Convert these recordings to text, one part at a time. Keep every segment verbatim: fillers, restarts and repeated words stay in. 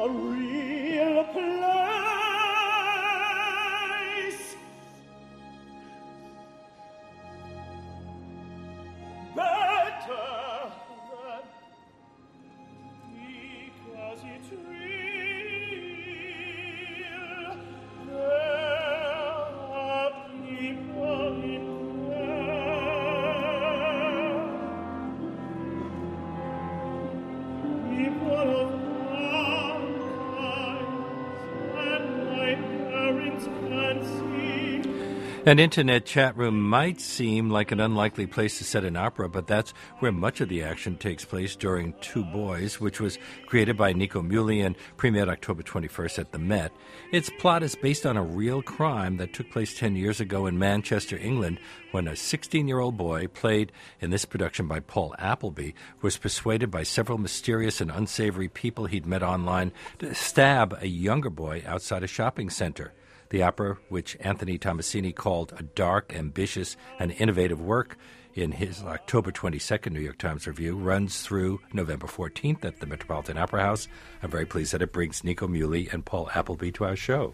a real place. Better than because it's real. There are people in there. People of all kinds, and my parents can see. An internet chat room might seem like an unlikely place to set an opera, but that's where much of the action takes place during Two Boys, which was created by Nico Muhly and premiered October twenty-first at the Met. Its plot is based on a real crime that took place ten years ago in Manchester, England, when a sixteen-year-old boy, played in this production by Paul Appleby, was persuaded by several mysterious and unsavory people he'd met online to stab a younger boy outside a shopping center. The opera, which Anthony Tommasini called a dark, ambitious, and innovative work in his October twenty-second New York Times review, runs through November fourteenth at the Metropolitan Opera House. I'm very pleased that it brings Nico Muhly and Paul Appleby to our show.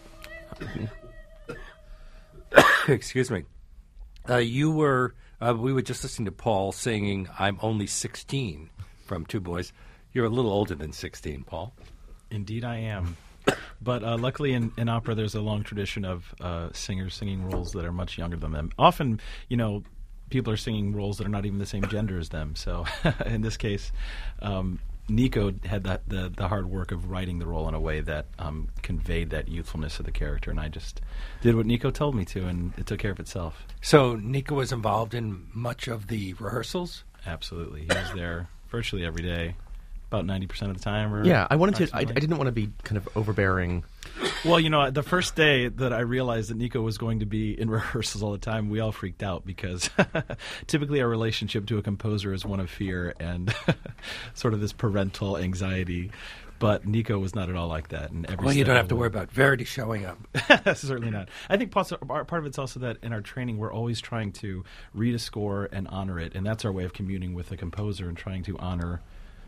Excuse me. Uh, you were, uh, we were just listening to Paul singing I'm Only sixteen from Two Boys. You're a little older than sixteen, Paul. Indeed I am. But uh, luckily in, in opera, there's a long tradition of uh, singers singing roles that are much younger than them. Often, you know, people are singing roles that are not even the same gender as them. So in this case, um, Nico had that, the, the hard work of writing the role in a way that um, conveyed that youthfulness of the character. And I just did what Nico told me to, and it took care of itself. So Nico was involved in much of the rehearsals? Absolutely. He was there virtually every day. About ninety percent of the time. Or yeah, I wanted to. I, I didn't want to be kind of overbearing. Well, you know, the first day that I realized that Nico was going to be in rehearsals all the time, we all freaked out because typically our relationship to a composer is one of fear and sort of this parental anxiety. But Nico was not at all like that. And every well, you don't have to worry about Verdi showing up. Certainly not. I think part of it's also that in our training, we're always trying to read a score and honor it, and that's our way of communing with the composer and trying to honor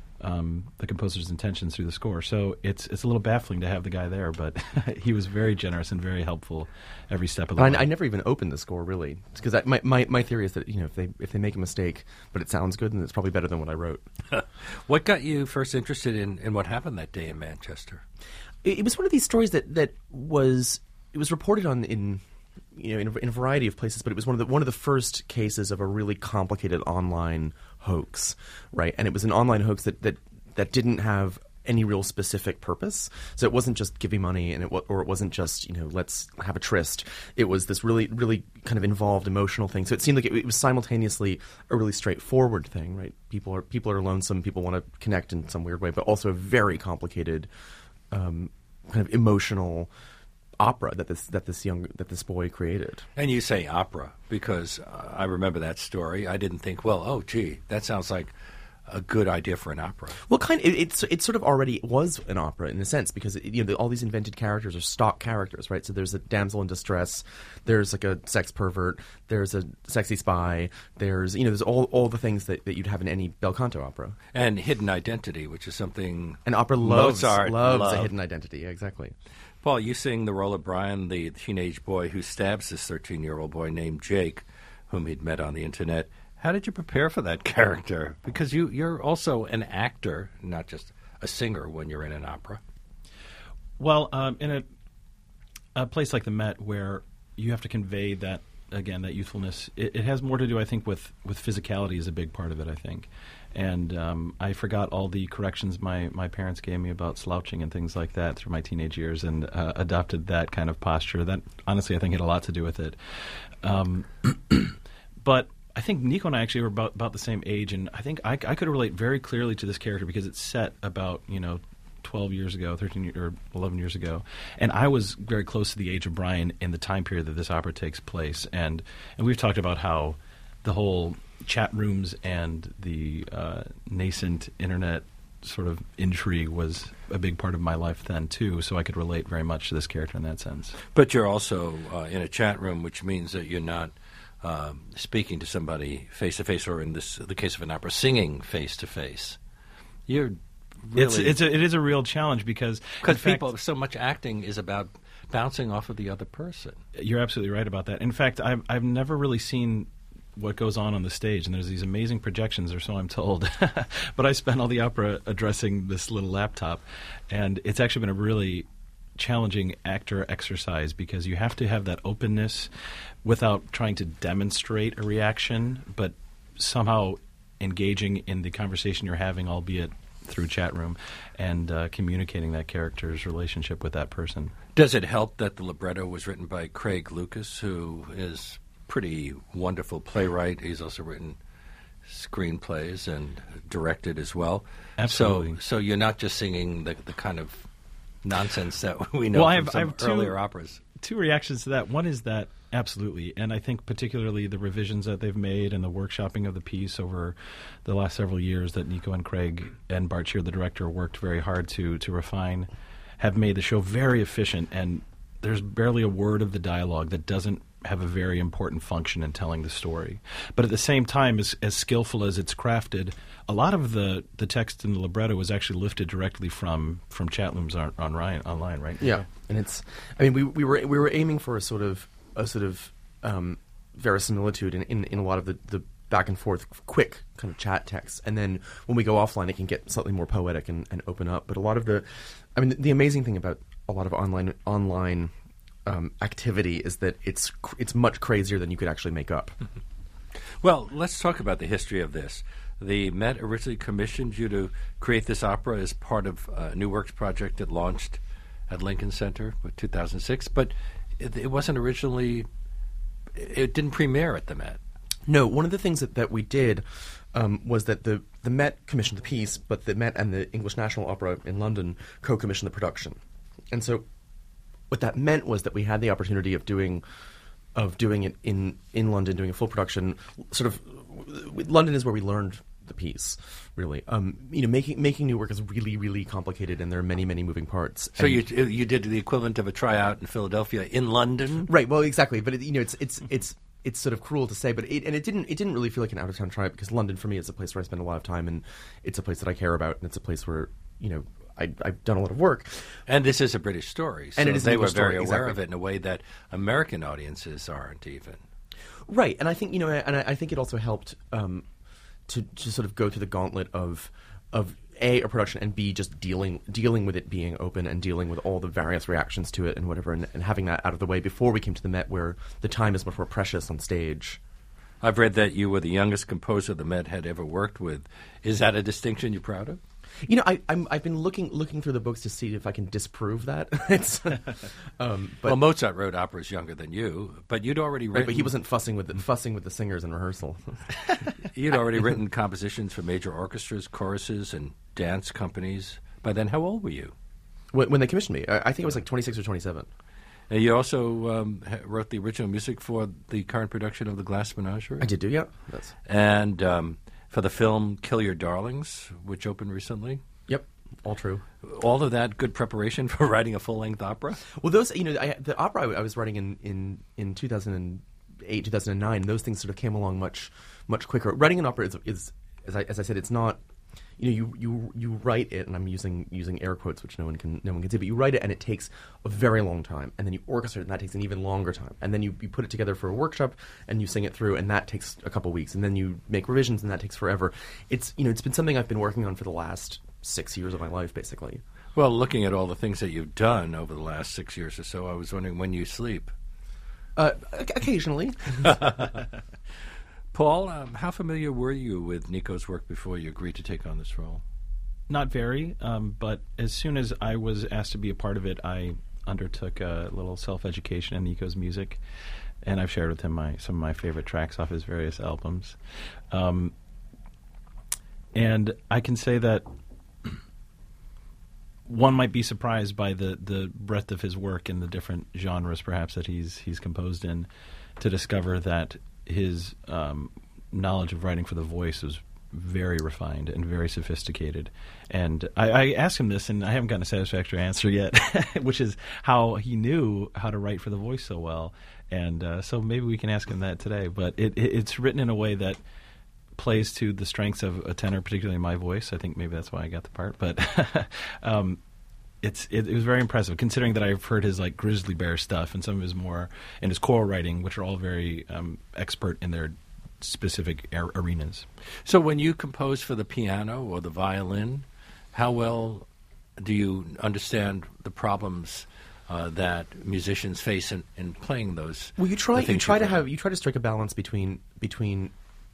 Um, the composer's intentions through the score. So it's it's a little baffling to have the guy there, but he was very generous and very helpful every step of the I, way. I never even opened the score, really, because my, my my theory is that, you know, if they if they make a mistake but it sounds good, then it's probably better than what I wrote. What got you first interested in, in what happened that day in Manchester? It, it was one of these stories that, that was it was reported on in you know in a, in a variety of places, but it was one of the one of the first cases of a really complicated online hoax, right? And it was an online hoax that, that, that didn't have any real specific purpose. So it wasn't just giving money, and it or it wasn't just, you know, let's have a tryst. It was this really, really kind of involved emotional thing. So it seemed like it, it was simultaneously a really straightforward thing, right? People are people are lonesome, people want to connect in some weird way, but also a very complicated um, kind of emotional opera that this that this young that this boy created. And you say opera because uh, I remember that story. I didn't think, well, oh, gee, that sounds like a good idea for an opera. Well, kind of, it, it's it sort of already was an opera in a sense, because it, you know the, all these invented characters are stock characters, right? So there's a damsel in distress, there's like a sex pervert, there's a sexy spy, there's you know there's all all the things that, that you'd have in any bel canto opera. And hidden identity, which is something an opera loves Mozart loves loved. a hidden identity. Yeah, exactly. Paul, you sing the role of Brian, the teenage boy who stabs this thirteen-year-old boy named Jake, whom he'd met on the internet. How did you prepare for that character? Because you, you're also an actor, not just a singer when you're in an opera. Well, um, in a, a place like the Met, where you have to convey that, again, that youthfulness, it, it has more to do, I think, with, with physicality is a big part of it, I think. And um, I forgot all the corrections my, my parents gave me about slouching and things like that through my teenage years, and uh, adopted that kind of posture. That, honestly, I think had a lot to do with it. Um, but I think Nico and I actually were about, about the same age, and I think I, I could relate very clearly to this character because it's set about, you know, twelve years ago, thirteen or eleven years ago, and I was very close to the age of Brian in the time period that this opera takes place, and and we've talked about how the whole chat rooms and the uh, nascent internet sort of intrigue was a big part of my life then too, so I could relate very much to this character in that sense. But you're also uh, in a chat room, which means that you're not Um, speaking to somebody face-to-face, or in this the case of an opera, singing face-to-face. You're really It's it's a, it is a real challenge because in because fact, people so much acting is about bouncing off of the other person. You're absolutely right about that. In fact, I've I've never really seen what goes on on the stage, and there's these amazing projections, or so I'm told. But I spent all the opera addressing this little laptop, and it's actually been a really challenging actor exercise because you have to have that openness without trying to demonstrate a reaction, but somehow engaging in the conversation you're having, albeit through chat room, and uh, communicating that character's relationship with that person. Does it help that the libretto was written by Craig Lucas, who is pretty wonderful playwright? He's also written screenplays and directed as well. Absolutely. So, so you're not just singing the, the kind of nonsense that we know well, from I have, some I have two, earlier operas. Two reactions to that. One is that absolutely, and I think particularly the revisions that they've made and the workshopping of the piece over the last several years that Nico and Craig and Bart Shear, the director, worked very hard to to refine, have made the show very efficient, and there's barely a word of the dialogue that doesn't have a very important function in telling the story. But at the same time, as, as skillful as it's crafted, a lot of the, the text in the libretto was actually lifted directly from from chat rooms on, on Ryan, online, right? Yeah, and it's. I mean, we we were we were aiming for a sort of a sort of um, verisimilitude in, in in a lot of the, the back and forth, quick kind of chat text, and then when we go offline, it can get slightly more poetic and, and open up. But a lot of the, I mean, the, the amazing thing about a lot of online online um, activity is that it's cr- it's much crazier than you could actually make up. Well, let's talk about the history of this. The Met originally commissioned you to create this opera as part of a New Works project that launched at Lincoln Center in two thousand six, but it, it wasn't originally, it didn't premiere at the Met. No, one of the things that, that we did um, was that the, the Met commissioned the piece, but the Met and the English National Opera in London co-commissioned the production. And so what that meant was that we had the opportunity of doing of doing it in, in London, doing a full production. Sort of, London is where we learned the piece, really. Um, you know, making making new work is really, really complicated, and there are many, many moving parts. So and you you did the equivalent of a tryout in Philadelphia in London, right? Well, exactly. But it, you know, it's it's it's it's sort of cruel to say, but it, and it didn't it didn't really feel like an out of town tryout because London for me is a place where I spend a lot of time, and it's a place that I care about, and it's a place where you know. I, I've done a lot of work. And this is a British story, so and it is they were English very story, aware exactly. of it in a way that American audiences aren't even. Right, and I think you know, and I, I think it also helped um, to to sort of go through the gauntlet of of A, a production, and B, just dealing dealing with it being open and dealing with all the various reactions to it and whatever, and, and having that out of the way before we came to the Met, where the time is much more precious on stage. I've read that you were the youngest composer the Met had ever worked with. Is that a distinction you're proud of? You know, I, I'm, I've been looking looking through the books to see if I can disprove that. it's, um, but, well, Mozart wrote operas younger than you, but you'd already written. right, but he wasn't fussing with the, fussing with the singers in rehearsal. You'd already written compositions for major orchestras, choruses, and dance companies. By then, how old were you? when, when they commissioned me, I, I think it was like twenty-six or twenty-seven. And you also um, ha- wrote the original music for the current production of The Glass Menagerie? I did do, yeah. That's... And um, for the film Kill Your Darlings, which opened recently? Yep, all true. All of that good preparation for writing a full-length opera? Well, those, you know, I, the opera I, I was writing in, in, in two thousand eight, two thousand nine, those things sort of came along much much quicker. Writing an opera is, is as, I, as I said, it's not, you know, you, you, you write it, and I'm using using air quotes, which no one can no one can see, but you write it, and it takes a very long time, and then you orchestrate it, and that takes an even longer time, and then you, you put it together for a workshop, and you sing it through, and that takes a couple weeks, and then you make revisions, and that takes forever. It's, you know, it's been something I've been working on for the last six years of my life, basically. Well, looking at all the things that you've done over the last six years or so, I was wondering when you sleep. Uh, occasionally. Paul, um, how familiar were you with Nico's work before you agreed to take on this role? Not very, um, but as soon as I was asked to be a part of it, I undertook a little self-education in Nico's music, and I've shared with him my some of my favorite tracks off his various albums. Um, and I can say that one might be surprised by the, the breadth of his work and the different genres, perhaps, that he's he's composed in, to discover that his um, knowledge of writing for the voice was very refined and very sophisticated. And I, I asked him this, and I haven't gotten a satisfactory answer yet, which is how he knew how to write for the voice so well. And uh, so maybe we can ask him that today. But it, it, it's written in a way that plays to the strengths of a tenor, particularly my voice. I think maybe that's why I got the part. But um, it's it, it was very impressive, considering that I've heard his like Grizzly Bear stuff and some of his more and his choral writing, which are all very um, expert in their specific ar- arenas. So when you compose for the piano or the violin, how well do you understand the problems uh, that musicians face in, in playing those? Well, you try the you things try to play? have you try to strike a balance between between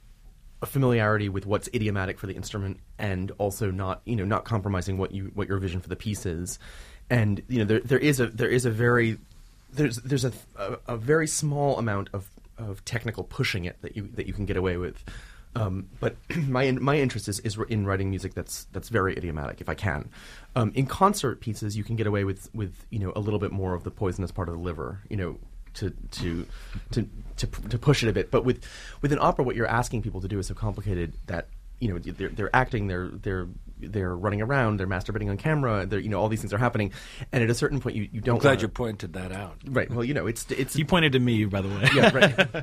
a familiarity with what's idiomatic for the instrument and also not you know not compromising what you what your vision for the piece is. And you know there there is a there is a very there's there's a a, a very small amount of of technical pushing it that you that you can get away with. Um, but my my interest is, is in writing music that's that's very idiomatic if I can. Um, in concert pieces, you can get away with, with you know a little bit more of the poisonous part of the liver, you know, to to to to, to push it a bit. But with with an opera, what you're asking people to do is so complicated that you know they're they're acting, they're they're they're running around, they're masturbating on camera, they're you know all these things are happening, and at a certain point you, you don't. I'm glad wanna, you pointed that out. Right. Well, you know it's it's You pointed to me, by the way. yeah right.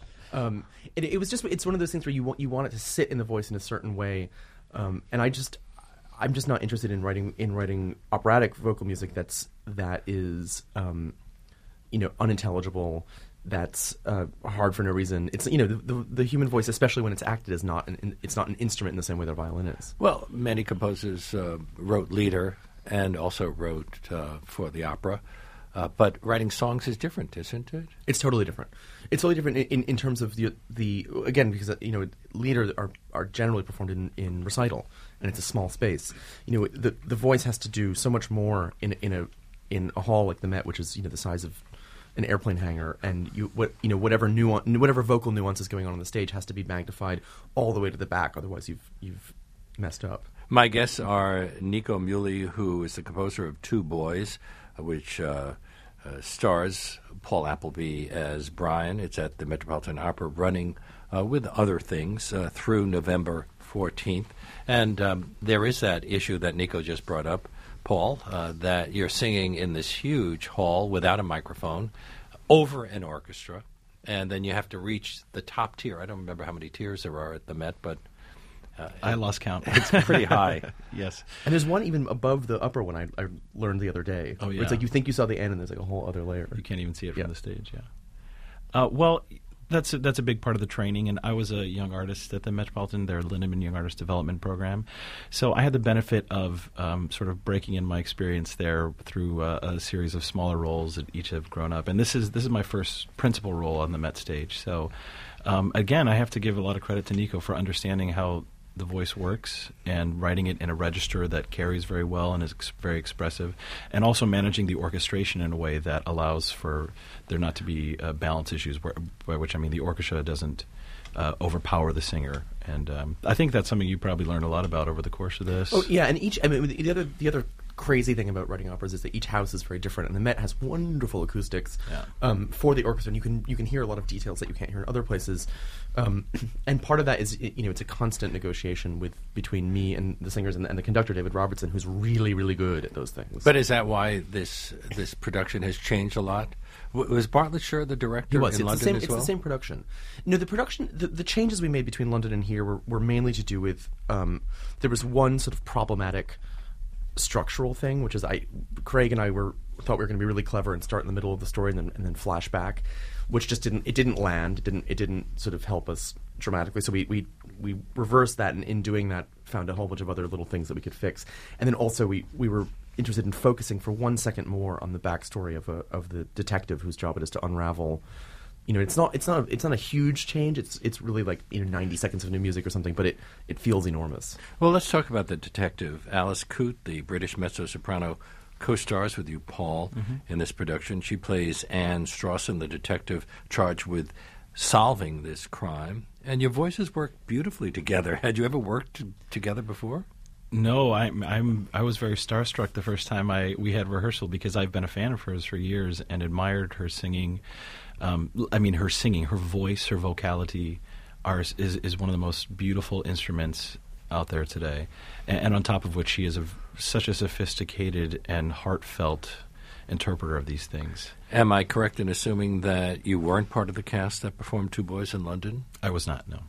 Um, it, it was just it's one of those things where you want you want it to sit in the voice in a certain way, um, and I just I'm just not interested in writing in writing operatic vocal music that's that is um, you know unintelligible, that's uh, hard for no reason. It's you know the, the, the human voice, especially when it's acted, is not an it's not an instrument in the same way the violin is. Well, many composers uh, wrote lieder and also wrote uh, for the opera. Uh, but writing songs is different, isn't it? It's totally different. It's totally different in, in, in terms of the the again because you know lieder are are generally performed in, in recital and it's a small space. You know the the voice has to do so much more in in a in a hall like the Met, which is you know the size of an airplane hangar, and you what you know whatever nuance, whatever vocal nuance is going on on the stage has to be magnified all the way to the back. Otherwise, you've you've messed up. My guests are Nico Muhly, who is the composer of Two Boys, which uh, uh, stars Paul Appleby as Brian. It's at the Metropolitan Opera, running uh, with other things uh, through November fourteenth. And um, there is that issue that Nico just brought up, Paul, uh, that you're singing in this huge hall without a microphone over an orchestra, and then you have to reach the top tier. I don't remember how many tiers there are at the Met, but Uh, I lost count. It's pretty high. Yes. And there's one even above the upper one I, I learned the other day. Oh, where yeah. It's like you think you saw the end and there's like a whole other layer. You can't even see it from Yeah. the stage, yeah. Uh, well, that's a, that's a big part of the training, and I was a young artist at the Metropolitan, their Lindemann Young Artist Development Program. So I had the benefit of um, sort of breaking in my experience there through uh, a series of smaller roles that each have grown up. And this is this is my first principal role on the Met stage. So, um, again, I have to give a lot of credit to Nico for understanding how the voice works and writing it in a register that carries very well and is ex- very expressive, and also managing the orchestration in a way that allows for there not to be uh, balance issues, where, by which I mean the orchestra doesn't uh, overpower the singer. And um, I think that's something you probably learned a lot about over the course of this. Oh yeah, and each I mean the other the other crazy thing about writing operas is that each house is very different, and the Met has wonderful acoustics Yeah. um, for the orchestra, and you can you can hear a lot of details that you can't hear in other places. Um, and part of that is you know it's a constant negotiation with between me and the singers and the, and the conductor David Robertson, who's really really good at those things. But is that why this this production has changed a lot? W- was Bartlett Sher the director He was. in It's, London the same, as it's well? the same production. No, the production, the, the changes we made between London and here were, were mainly to do with um, there was one sort of problematic structural thing, which is I, Craig and I were thought we were going to be really clever and start in the middle of the story and then and then flash back, which just didn't it didn't land. It didn't it didn't sort of help us dramatically. So we we we reversed that, and in doing that, found a whole bunch of other little things that we could fix. And then also we we were interested in focusing for one second more on the backstory of a of the detective whose job it is to unravel. You know, it's not it's not it's not a huge change. It's it's really like you know ninety seconds of new music or something, but it, it feels enormous. Well, let's talk about the detective. Alice Coote, the British mezzo-soprano, co-stars with you, Paul, Mm-hmm. in this production. She plays Anne Strawson, the detective charged with solving this crime. And your voices work beautifully together. Had you ever worked t- together before? No, I'm I'm I was very starstruck the first time I we had rehearsal, because I've been a fan of hers for years and admired her singing. Um, I mean, her singing, her voice, her vocality, are, is is one of the most beautiful instruments out there today. And, and on top of which, she is a, such a sophisticated and heartfelt interpreter of these things. Am I correct in assuming that you weren't part of the cast that performed Two Boys in London? I was not, no.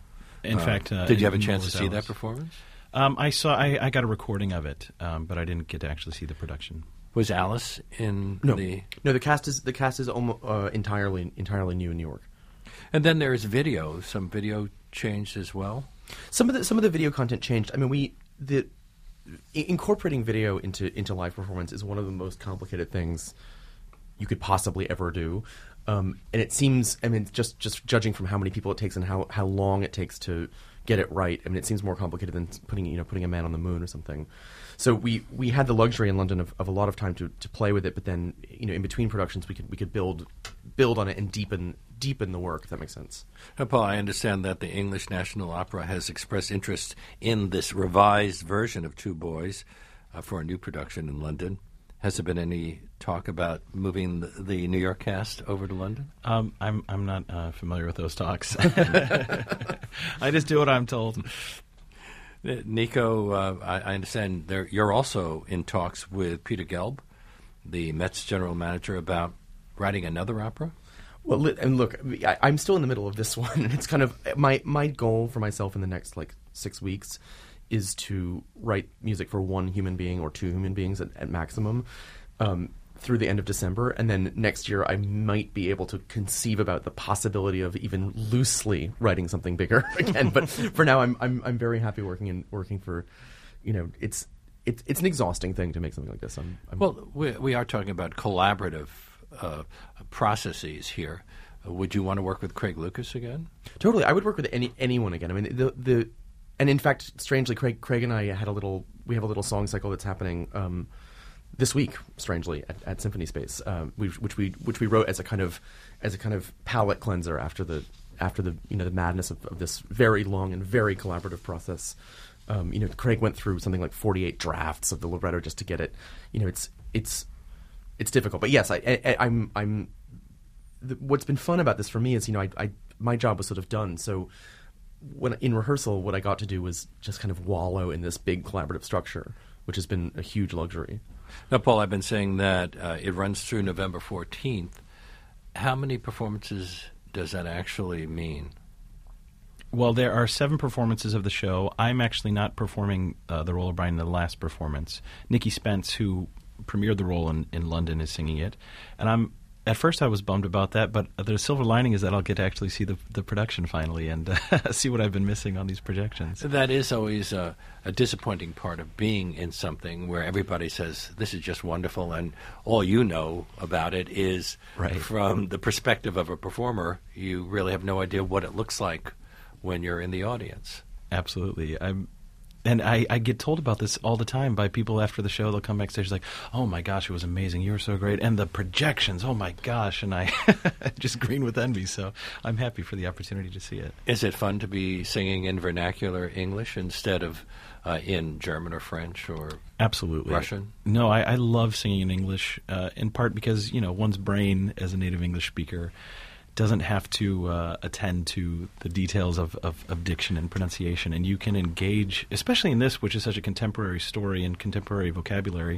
In Uh, fact, uh, did you have a in chance to see Morris that Alice. performance? Um, I saw. I, I got a recording of it, um, but I didn't get to actually see the production. Was Alice in No, the? no. The cast is the cast is almost uh, entirely entirely new in New York. And then there's video. Some video changed as well. Some of the some of the video content changed. I mean, we the i- incorporating video into into live performance is one of the most complicated things you could possibly ever do. Um, and it seems, I mean, just just judging from how many people it takes and how, how long it takes to get it right, I mean, it seems more complicated than putting you know putting a man on the moon or something. So we, we had the luxury in London of, of a lot of time to, to play with it, but then you know in between productions we could we could build build on it and deepen deepen the work, if that makes sense. Uh, Paul, I understand that the English National Opera has expressed interest in this revised version of Two Boys uh, for a new production in London. Has there been any talk about moving the, the New York cast over to London? Um, I'm I'm not uh, familiar with those talks. I just do what I'm told. Uh, Nico, uh, I, I understand there, you're also in talks with Peter Gelb, the Met's general manager, about writing another opera? Well, li- and look, I, I'm still in the middle of this one, and it's kind of my my goal for myself in the next like six weeks is to write music for one human being or two human beings at, at maximum um, through the end of December, and then next year I might be able to conceive about the possibility of even loosely writing something bigger again. But for now, I'm I'm I'm very happy working in working for, you know, it's it's it's an exhausting thing to make something like this. I'm, I'm Well, we, we are talking about collaborative uh, processes here. Uh, would you want to work with Craig Lucas again? Totally, I would work with any anyone again. I mean, the the, and in fact, strangely, Craig Craig and I had a little. We have a little song cycle that's happening um, this week. Strangely, at, at Symphony Space, um, we, which we which we wrote as a kind of as a kind of palate cleanser after the after the you know the madness of, of this very long and very collaborative process. Um, you know, Craig went through something like forty-eight drafts of the libretto just to get it. You know, it's it's it's difficult, but yes, I, I I'm I'm. The, what's been fun about this for me is, you know, I, I my job was sort of done. So when in rehearsal, what I got to do was just kind of wallow in this big collaborative structure, which has been a huge luxury. Now, Paul, I've been saying that uh, it runs through November fourteenth. How many performances does that actually mean? Well, there are seven performances of the show. I'm actually not performing uh, the role of Brian in the last performance. Nikki Spence, who premiered the role in, in London, is singing it. And I'm at first I was bummed about that, but the silver lining is that I'll get to actually see the the production finally and uh, see what I've been missing on these projections. That is always a, a disappointing part of being in something where everybody says, this is just wonderful, and all you know about it is Right. from the perspective of a performer. You really have no idea what it looks like when you're in the audience. Absolutely. I'm, and I, I get told about this all the time by people after the show. They'll come backstage like, oh my gosh, it was amazing. You were so great. And the projections, oh my gosh. And I just green with envy. So I'm happy for the opportunity to see it. Is it fun to be singing in vernacular English instead of uh, in German or French or Absolutely. Russian? No, I, I love singing in English, uh, in part because, you know, one's brain as a native English speaker doesn't have to uh, attend to the details of, of, of diction and pronunciation, and you can engage, especially in this, which is such a contemporary story and contemporary vocabulary,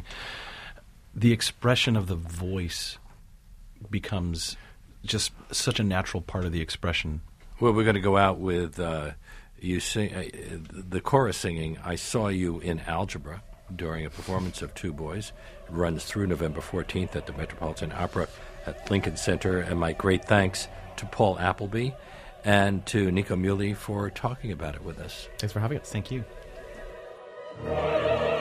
the expression of the voice becomes just such a natural part of the expression. Well, we're going to go out with uh, you sing, uh, the chorus singing, I Saw You in Algebra, during a performance of Two Boys. It runs through November fourteenth at the Metropolitan Opera at Lincoln Center. And my great thanks to Paul Appleby and to Nico Muhly for talking about it with us. Thanks for having us. Thank you. Thank you.